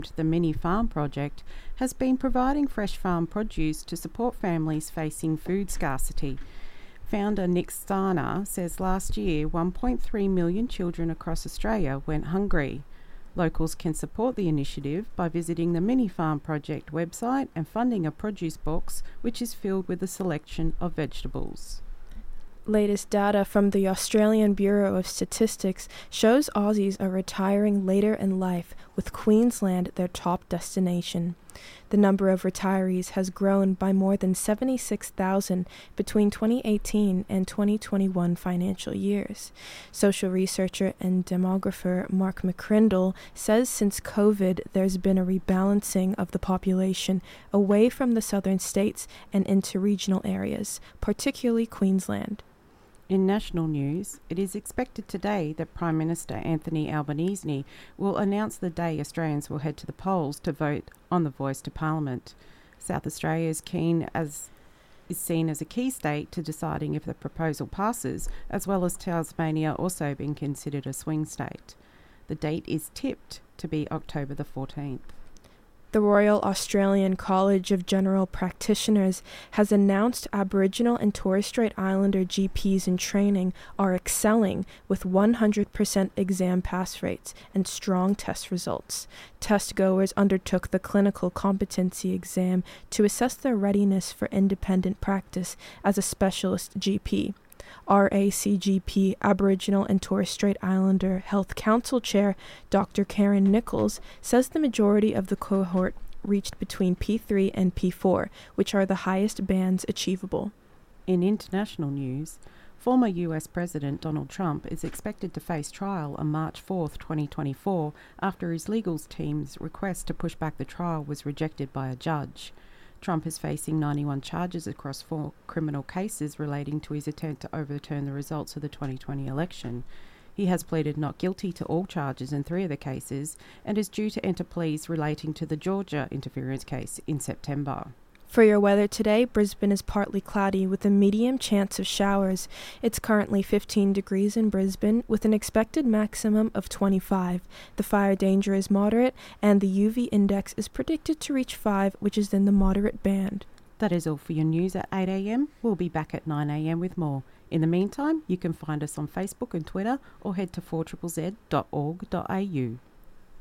The Mini Farm Project has been providing fresh farm produce to support families facing food scarcity. Founder Nick Starner says last year 1.3 million children across Australia went hungry. Locals can support the initiative by visiting the Mini Farm Project website and funding a produce box which is filled with a selection of vegetables. Latest data from the Australian Bureau of Statistics shows Aussies are retiring later in life, with Queensland their top destination. The number of retirees has grown by more than 76,000 between 2018 and 2021 financial years. Social researcher and demographer Mark McCrindle says since COVID there's been a rebalancing of the population away from the southern states and into regional areas, particularly Queensland. In national news, it is expected today that Prime Minister Anthony Albanese will announce the day Australians will head to the polls to vote on the voice to Parliament. South Australia is seen as a key state to deciding if the proposal passes, as well as Tasmania also being considered a swing state. The date is tipped to be October the 14th. The Royal Australian College of General Practitioners has announced Aboriginal and Torres Strait Islander GPs in training are excelling with 100% exam pass rates and strong test results. Test goers undertook the clinical competency exam to assess their readiness for independent practice as a specialist GP. RACGP Aboriginal and Torres Strait Islander Health Council Chair Dr. Karen Nichols says the majority of the cohort reached between P3 and P4, which are the highest bands achievable. In international news, former US President Donald Trump is expected to face trial on March 4, 2024, after his legal team's request to push back the trial was rejected by a judge. Trump is facing 91 charges across 4 criminal cases relating to his attempt to overturn the results of the 2020 election. He has pleaded not guilty to all charges in 3 of the cases and is due to enter pleas relating to the Georgia interference case in September. For your weather today, Brisbane is partly cloudy with a medium chance of showers. It's currently 15 degrees in Brisbane with an expected maximum of 25. The fire danger is moderate and the UV index is predicted to reach 5, which is in the moderate band. That is all for your news at 8 a.m. We'll be back at 9 a.m. with more. In the meantime, you can find us on Facebook and Twitter or head to 4ZZZ.org.au.